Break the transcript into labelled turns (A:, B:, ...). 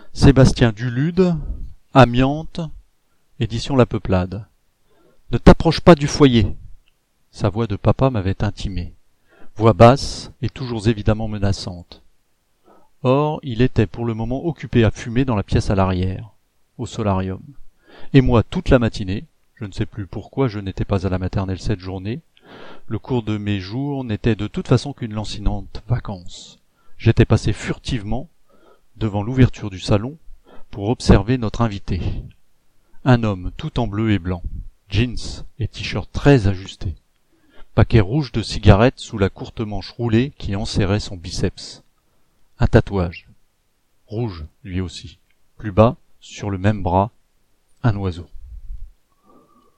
A: Sébastien Dulude, Amiante, édition La Peuplade. Ne t'approche pas du foyer. Sa voix de papa m'avait intimé. Voix basse et toujours évidemment menaçante. Or, il était pour le moment occupé à fumer dans la pièce à l'arrière, au solarium. Et moi, toute la matinée, je ne sais plus pourquoi je n'étais pas à la maternelle cette journée, le cours de mes jours n'était de toute façon qu'une lancinante vacance. J'étais passé furtivement devant l'ouverture du salon pour observer notre invité. Un homme tout en bleu et blanc, jeans et t-shirt très ajusté. Paquet rouge de cigarettes sous la courte manche roulée qui enserrait son biceps. Un tatouage. Rouge, lui aussi. Plus bas, sur le même bras, un oiseau.